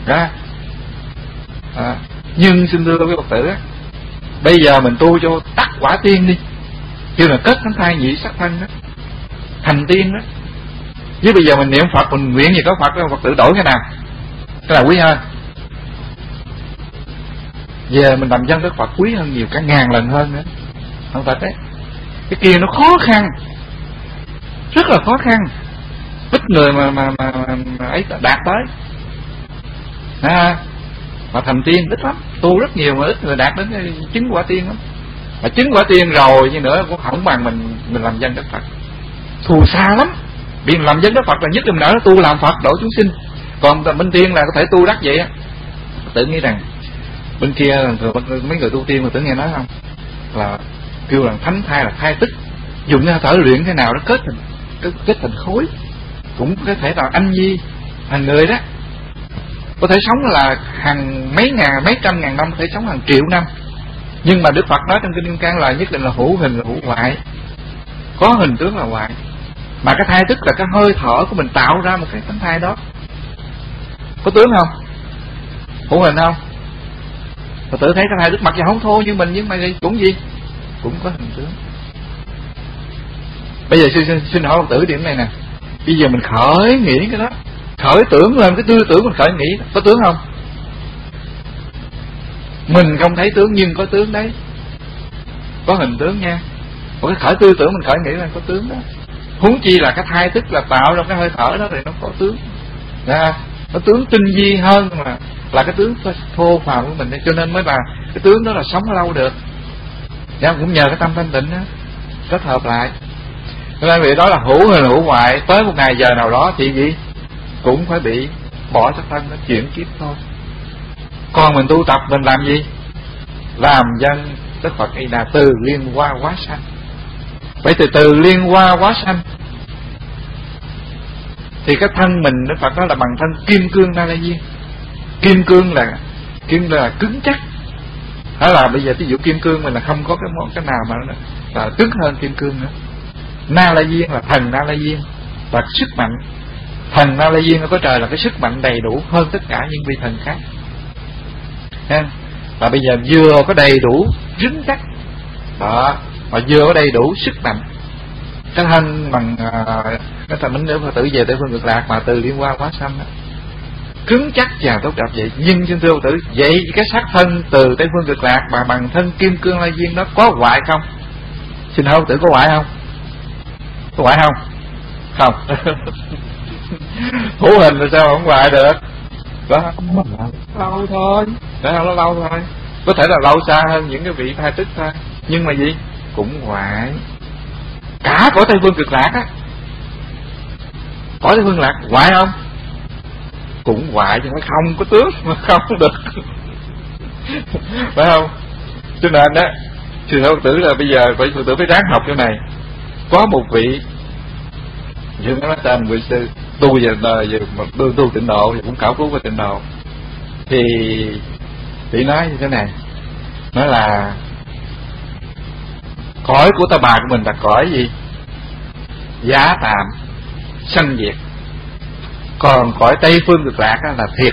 Nhưng xin thưa với Phật tử á, bây giờ mình tu cho đắc quả tiên đi, kêu là kết thánh thai nhị sắc thân đó, thành tiên đó. Chứ bây giờ mình niệm Phật, mình nguyện gì có Phật đó, Phật tử đổi cái nào quý hơn? Giờ mình làm dân Đức Phật quý hơn nhiều, cả ngàn lần hơn nữa. Không thật đấy. Cái kia nó khó khăn, rất là khó khăn, ít người mà ấy đạt tới. Mà thành tiên ít lắm, tu rất nhiều mà ít người đạt đến chứng quả tiên lắm. Mà chứng quả tiên rồi như nữa cũng không bằng mình làm dân Đức Phật, thù xa lắm. Vì làm dân Đức Phật là nhất là mình ở tu làm Phật độ chúng sinh, còn bên tiên là có thể tu đắc vậy á. Tự nghĩ rằng bên kia mấy người tu tiên mà tự nghe nói không, là kêu là thánh thai là thai tức, dùng cái thở luyện thế nào đó kết thành khối, cũng có thể là anh nhi thành người đó, có thể sống là hàng mấy trăm ngàn năm, có thể sống hàng triệu năm. Nhưng mà Đức Phật nói trong kinh Kim Cang là nhất định là hữu hình là hữu hoại, có hình tướng là hoại. Mà cái thai tức là cái hơi thở của mình tạo ra một cái thánh thai đó, có tướng không? Hữu hình không? Phật tử thấy cái thai tức mặc dù không thô như mình, nhưng mà cũng gì cũng có hình tướng. Bây giờ xin hỏi Phật tử điểm này nè, bây giờ mình khởi nghĩ cái đó, khởi tưởng lên cái tư tưởng mình khởi nghĩ, có tướng không? Mình không thấy tướng nhưng có tướng đấy, có hình tướng nha. Một cái khởi tư tưởng mình khởi nghĩ là có tướng đó. Huống chi là cái thai tức là tạo ra cái hơi thở đó thì nó có tướng. Nó tướng tinh vi hơn mà là cái tướng thô phàm của mình, cho nên mới là cái tướng đó là sống lâu được. Cũng nhờ cái tâm thanh tịnh đó kết hợp lại. Cho nên vì đó là hữu hình hữu hoại, tới một ngày giờ nào đó thì gì cũng phải bị bỏ sắc thân, nó chuyển kiếp thôi. Còn mình tu tập mình làm gì? Làm dân Đức Phật hay là từ liên hoa hóa sanh. Vậy từ liên hoa hóa sanh thì cái thân mình Đức Phật nói là bằng thân kim cương Na La Diên. Kim cương là cứng chắc. Đó là bây giờ ví dụ kim cương mình là không có cái nào mà là cứng hơn kim cương nữa. Na La Diên là thần Na La Diên là sức mạnh. Thần Na La Diên ở cõi trời là cái sức mạnh đầy đủ hơn tất cả những vị thần khác. Và bây giờ vừa có đầy đủ rắn chắc đó, mà vừa có đầy đủ sức mạnh. Cái thân bằng cái thần minh nữa Phật tử về Tây Phương Cực Lạc mà từ liên hoa hóa sanh đó, cứng chắc và tốt đẹp vậy. Nhưng xin thưa Phật tử, vậy cái xác thân từ Tây Phương Cực Lạc mà bằng thân kim cương La Diên đó có hoại không? Xin hỏi Phật tử có hoại không? Có hoại không? Không. Hữu hình là sao không hoại được? đó, lâu thôi, đó nó lâu thôi, có thể là lâu xa hơn những cái vị tha tức thôi, nhưng mà gì cũng hoại. Cả cõi Tây Phương Cực Lạc á, cõi Tây Phương Lạc hoại không? Cũng hoại, chứ không có tướng mà không được. Phải không? Cho nên đó, sư Phật tử là bây giờ phải Phật tử phải ráng học cái này. Có một vị như nó nói tên vị sư tu về đời mà tu tịnh độ thì cũng khảo cứu về tịnh độ, thì vị nói như thế này, nói là cõi của ta bà của mình là cõi gì? Giá tạm, sanh diệt. Còn cõi Tây Phương Cực Lạc là thiệt.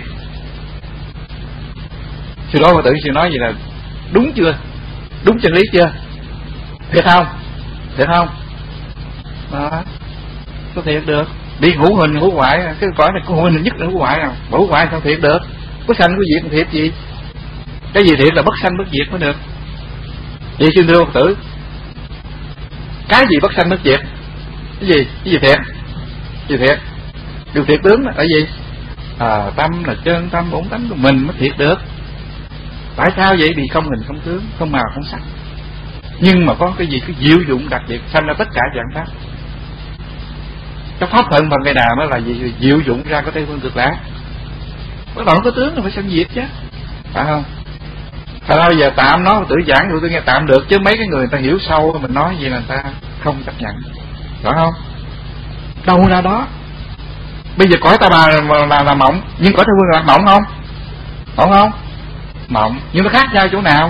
Sư đó Phật tử sư nói gì là đúng chưa? Đúng chân lý chưa? Thiệt không? Thiệt không? Đó, có thiệt được. Đi hữu hình hữu hoại, cái cõi này có hữu hình nhất là hữu hoại nào? Hữu hoại sao thiệt được? Có sanh có diệt thiệt gì? Cái gì thiệt là bất sanh bất diệt mới được. Vậy xin thưa Phật tử, cái gì bất sanh bất diệt? Cái gì? Cái gì thiệt? Cái gì thiệt? Điều thiệt tướng là gì? Tâm là chân tâm bổn tánh của mình mới thiệt được. Tại sao vậy? Vì không hình không tướng, không màu không sắc. Nhưng mà có cái gì, cái diệu dụng đặc biệt sanh ra tất cả dạng pháp. Cái pháp thân bằng cái nào mới là gì? Diệu dụng ra có Tây Phương Cực Lạc. Bắt đầu có tướng là phải sanh diệt chứ, phải không? Thật ra bây giờ tạm nói tự giảng tụi tôi nghe tạm được, chứ mấy cái người ta hiểu sâu mình nói gì là người ta không chấp nhận, phải không? Đâu ra đó. Bây giờ cõi ta bà là mộng, nhưng cõi Tây Phương là mộng không? Mộng không? Mộng, nhưng nó khác nhau chỗ nào?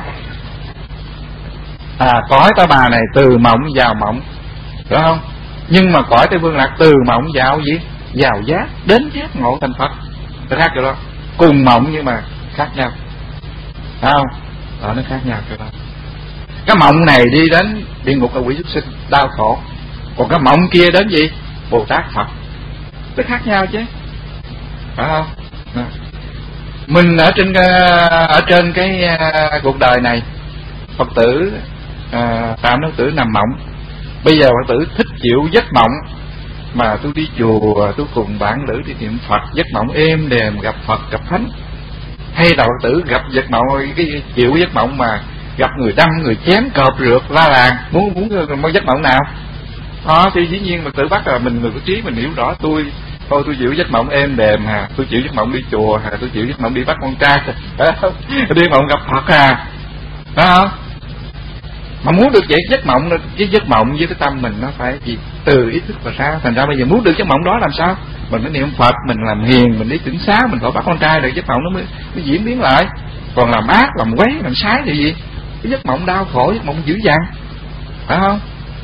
Cõi ta bà này từ mộng vào mộng, phải không? Nhưng mà cõi Tây Phương Lạc từ mộng vào gì? Vào giác, đến giác ngộ thành Phật. Nó khác chỗ đó. Cùng mộng nhưng mà khác nhau, phải không? Đó, nó khác nhau chỗ đó. Cái mộng này đi đến địa ngục là quỷ súc sinh đau khổ, còn cái mộng kia đến gì? Bồ Tát Phật. Nó khác nhau chứ, phải không? Đó. Mình ở trên cái cuộc đời này, Phật tử tạm nói tử nằm mộng. Bây giờ Phật tử thích chịu giấc mộng, mà tôi đi chùa, tôi cùng bạn lữ đi niệm Phật, giấc mộng êm đềm, gặp Phật gặp Thánh. Hay là Phật tử gặp giấc mộng, cái chịu giấc mộng mà gặp người đâm, người chém, cọp rượt, la làng, muốn giấc mộng nào? Thì dĩ nhiên Phật tử bắt là mình người có trí, mình hiểu rõ tôi chịu giấc mộng êm đềm tôi chịu giấc mộng đi chùa tôi chịu giấc mộng đi bắt con trai, đi mộng gặp Phật phải không? Mà muốn được vậy giấc mộng với cái tâm mình nó phải gì? Từ ý thức mà ra. Thành ra bây giờ muốn được giấc mộng đó làm sao? Mình phải niệm Phật, mình làm hiền, mình đi tĩnh xá, mình khỏi bắt con trai được, giấc mộng nó mới diễn biến lại. Còn làm ác, làm quấy, làm sái thì gì? Cái giấc mộng đau khổ, giấc mộng dữ dằn, phải không?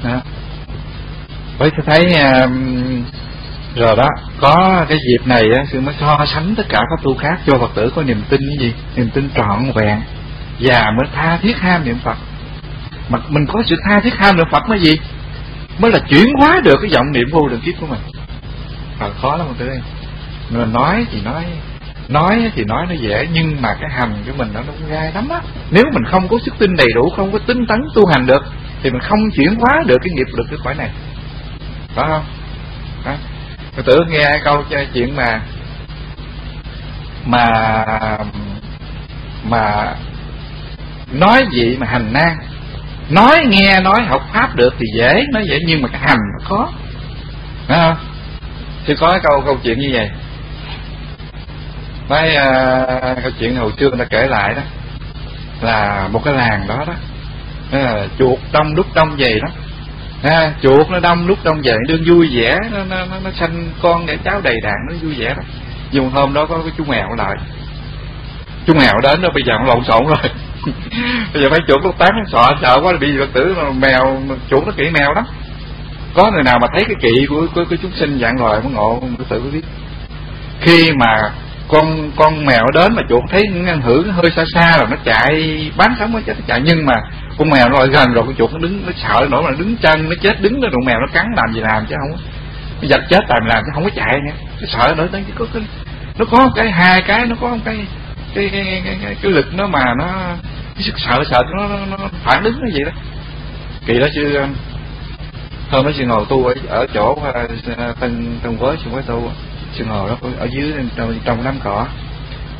Bởi tôi thấy rồi đó, có cái dịp này á, sư mới so sánh tất cả các tu khác cho Phật tử có niềm tin cái gì? Niềm tin trọn vẹn và mới tha thiết ham niệm Phật. Mà mình có sự tha thiết ham niệm Phật mới gì? Mới là chuyển hóa được cái vọng niệm vô lượng kiếp của mình. Khó lắm Phật tử ơi. Mình nói thì nói nó dễ, nhưng mà cái hành của mình nó cũng gai lắm á. Nếu mình không có sức tin đầy đủ, không có tinh tấn tu hành được, thì mình không chuyển hóa được cái nghiệp lực cái cõi này, phải không? Đó. Phật tử nghe câu chuyện mà nói gì mà hành nan, nói nghe nói học pháp được thì dễ, nói dễ, nhưng mà cái hành nó khó, phải không? Thì có cái câu chuyện như vậy. Nói câu chuyện hồi xưa người ta kể lại đó, là một cái làng đó chuột đông đúc đông vậy đó. Chuột nó đông đúc đông vậy đương vui vẻ, nó sanh con để cháu đầy đàn, nó vui vẻ đó. Nhưng hôm đó có cái chú mèo lại, chú mèo đến đó, bây giờ nó lộn xộn rồi. Bây giờ mấy chuột nó tán nó sợ quá, bị Phật tử mèo chuột nó kỵ mèo lắm. Có người nào mà thấy cái kỵ của chúng sinh dạng loài mới ngộ, Phật tử biết. Khi mà con mèo đến mà chuột thấy ngăn hử nó hơi xa xa rồi nó chạy bán sống, nó chết nó chạy, nhưng mà con mèo nó lại gần rồi con chuột nó đứng, nó sợ nổi mà nó đứng chân nó chết, đứng đó con mèo nó cắn làm gì làm chứ không, nó giật chết tại làm chứ không có chạy nữa, nó sợ nổi tới nó có cái hai cái, nó có cái lực nó mà nó cái sức sợ nó phản ứng nó vậy đó. Kỳ đó chứ hôm đó sư ngồi tu ở chỗ Tân Quế sư mới tu, sư ngồi đó ở dưới trong đám cỏ,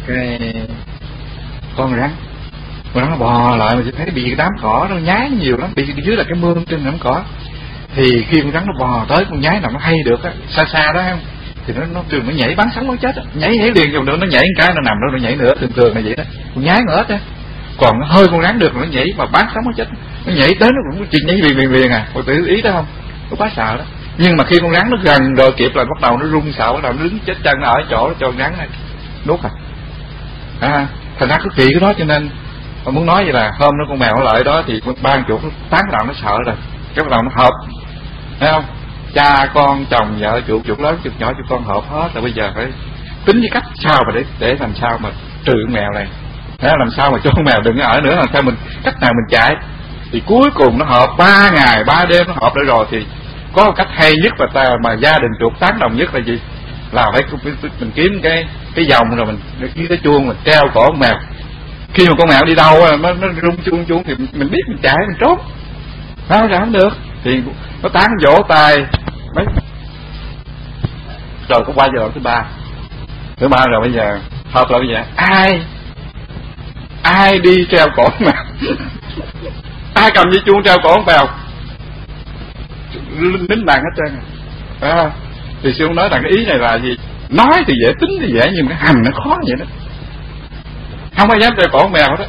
cái con rắn nó bò lại, mà chỉ thấy bị cái đám cỏ nó nhái nhiều lắm, bị dưới là cái mương trên đám cỏ. Thì khi con rắn nó bò tới con nhái nào nó hay được á, xa xa đó không, thì nó thường nó nhảy bắn sống nó chết á, nhảy liền rồi nó nhảy một cái nó nằm đó, nó nhảy nữa, thường là vậy đó. Con nhái ngỡ á, còn nó hơi con rắn được nó nhảy mà bắn sống nó chết, nó nhảy tới nó cũng chỉ nhảy liền à, có tự ý đó không, nó quá sợ đó. Nhưng mà khi con rắn nó gần rồi kịp là bắt đầu nó run sợ, bắt đầu nó đứng chết chân nó ở chỗ cho con rắn này nuốt à. Thành ra cứ kỳ cái đó, cho nên mà muốn nói vậy là hôm đó con mèo nó lợi đó thì ban chuột nó tán đầu nó sợ rồi, cái bắt đầu nó hợp, thấy không, cha con chồng vợ chuột lớn chuột nhỏ chuột con hợp hết rồi. Bây giờ phải tính cái cách sao mà để làm sao mà trừ con mèo này, làm sao mà cho con mèo đừng ở nữa, làm sao mình cách nào mình chạy. Thì cuối cùng nó hợp 3 ngày 3 đêm nó hợp lại rồi, thì có một cách hay nhất mà gia đình chuột tán đồng nhất là gì, là phải mình kiếm cái vòng rồi mình với cái chuông mình treo cổ con mèo. Khi mà con mèo đi đâu nó rung chuông thì mình biết mình chạy mình trốn, sao ra không được, thì nó tán vỗ tay mấy rồi. Có qua giờ thứ ba rồi, bây giờ hợp lại, bây giờ ai đi treo cổ mèo ai cầm dây chuông treo cổ mèo lính đàn hết trơn à. Thì sư ông nói rằng cái ý này là gì, nói thì dễ, tính thì dễ, nhưng mà cái hành nó khó vậy đó, không ai dám treo cổ mèo đó.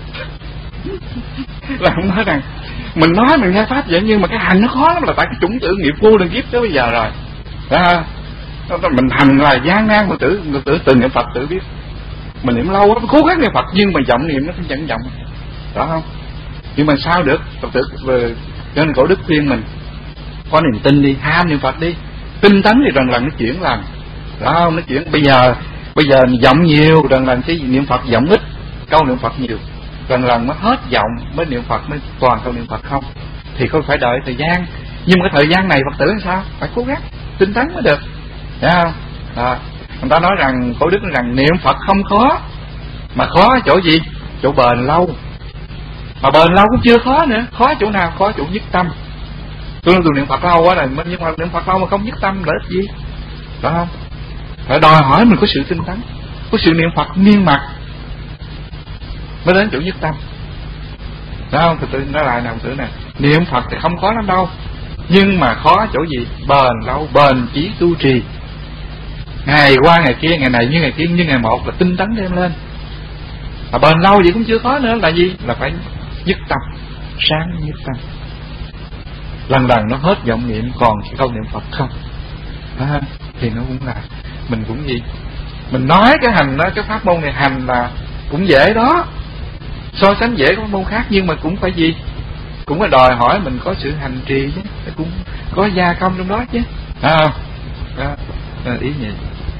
Là không nói rằng mình nói mình nghe pháp vậy, nhưng mà cái hành nó khó lắm, là tại cái chủng tử nghiệp vô đơn kiếp tới bây giờ rồi đó. Mình hành là gian nan, mà tự từng niệm Phật tự biết, mình niệm lâu lắm, cố gắng niệm Phật nhưng mà vọng niệm nó không dẫn vọng đó không. Nhưng mà sao được, Phật tử cho nên cổ đức khuyên mình có niềm tin đi, ham niệm Phật đi, tinh tấn thì lần lần nó chuyển lần đó không, nó chuyển. Bây giờ vọng nhiều, lần lần cái niệm Phật vọng ít, câu niệm Phật nhiều, lần lần mới hết vọng mới niệm Phật, mới toàn câu niệm Phật không, thì không phải đợi thời gian. Nhưng mà cái thời gian này Phật tử sao phải cố gắng tinh tấn mới được, thấy không đó. Người ta nói rằng, cổ đức nói rằng niệm Phật không khó, mà khó ở chỗ gì, chỗ bền lâu. Mà bền lâu cũng chưa khó nữa, khó chỗ nào, khó chỗ nhất tâm. Tôi niệm Phật lâu quá rồi, nhưng mà niệm Phật lâu mà không nhất tâm là ích gì đó không. Phải đòi hỏi mình có sự tinh tấn, có sự niệm Phật miên mật mới đến chỗ nhất tâm đó không. Thì tôi nói lại nào tử nè, niệm Phật thì không khó lắm đâu, nhưng mà khó chỗ gì, bền lâu, bền chí tu trì, ngày qua ngày kia, ngày này như ngày kia như ngày một, là tinh tấn đem lên. Mà bền lâu vậy cũng chưa khó nữa, là gì, là phải nhất tâm, sáng nhất tâm, lần lần nó hết vọng niệm, còn chỉ câu niệm Phật không thì nó cũng là mình cũng gì, mình nói cái hành đó, cái pháp môn này hành là cũng dễ đó, so sánh dễ các môn khác, nhưng mà cũng phải gì, cũng phải đòi hỏi mình có sự hành trì chứ, cũng có gia công trong đó chứ, đó, ý vậy.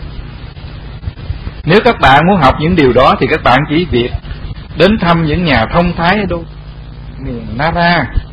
Nếu các bạn muốn học những điều đó thì các bạn chỉ việc đến thăm những nhà thông thái ở đâu miền Nara,